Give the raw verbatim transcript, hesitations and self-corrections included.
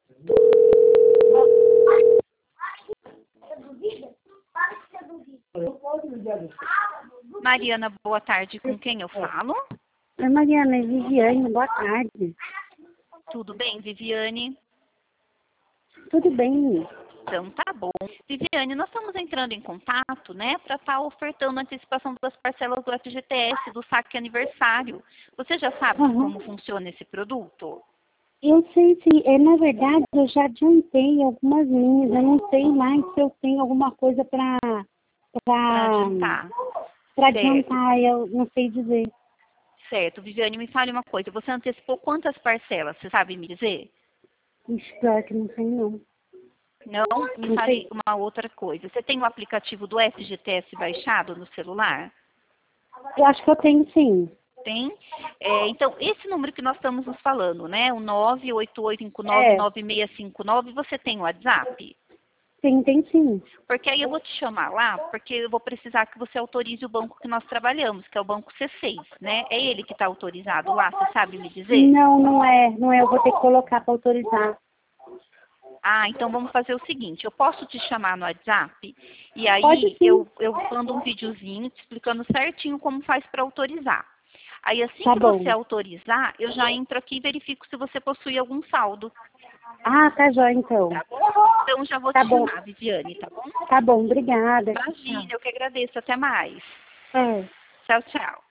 Mariana, boa tarde. Com quem eu falo? Oi, Mariana, é Viviane, boa tarde. Tudo bem, Viviane? Tudo bem? Então tá bom. Viviane, nós estamos entrando em contato, né, para estar ofertando a antecipação das parcelas do F G T S, do saque aniversário. Você já sabe Uhum. como funciona esse produto? Eu sei sim, é, na verdade eu já adiantei algumas minhas, eu não sei mais se eu tenho alguma coisa para Para para adiantar. para Certo, adiantar, eu não sei dizer. certo. Viviane, me fale uma coisa. Você antecipou quantas parcelas? Você sabe me dizer? Ixi, pior que não sei não. Não? Me Não fale sei. uma outra coisa. Você tem o aplicativo do F G T S baixado no celular? Eu acho que eu tenho sim. Tem? É, então, esse número que nós estamos nos falando, né? O nove oito oito cinco nove É, nove seis cinco nove, você tem o WhatsApp? tem, tem sim. Porque aí eu vou te chamar lá, porque eu vou precisar que você autorize o banco que nós trabalhamos, que é o banco C seis, né? É ele que está autorizado lá, você sabe me dizer? Não, não é, não é, eu vou ter que colocar para autorizar. Ah, então vamos fazer o seguinte, eu posso te chamar no WhatsApp e Pode aí sim. eu, eu mando um videozinho te explicando certinho como faz para autorizar. Aí assim Tá que você bom. autorizar, eu já entro aqui e verifico se você possui algum saldo. Ah, tá jóia então. Tá bom? Então já vou Tá te bom. chamar, Viviane, tá bom? Tá bom, obrigada. Imagina, Tchau. eu que agradeço. Até mais. É. Tchau, tchau.